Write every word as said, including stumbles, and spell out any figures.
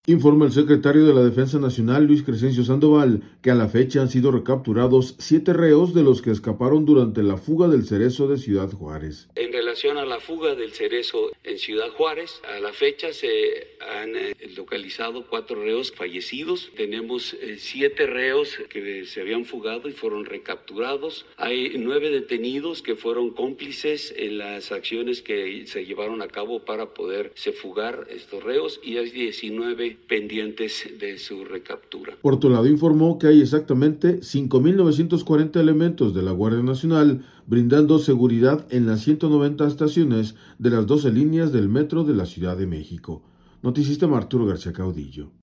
Informa el secretario de la Defensa Nacional, Luis Crescencio Sandoval, que a la fecha han sido recapturados siete reos de los que escaparon durante la fuga del Cerezo de Ciudad Juárez. En relación a la fuga del Cerezo en Ciudad Juárez, a la fecha se han eh, localizado cuatro reos fallecidos. Tenemos eh, siete reos que se habían fugado y fueron recapturados. Hay nueve detenidos que fueron cómplices en las acciones que se llevaron a cabo para poderse fugar estos reos y hay diecinueve pendientes de su recaptura. Por otro lado, informó que hay exactamente cinco mil novecientos cuarenta elementos de la Guardia Nacional brindando seguridad en las ciento noventa estaciones de las doce líneas del metro de la Ciudad de México. Noticista Arturo García Caudillo.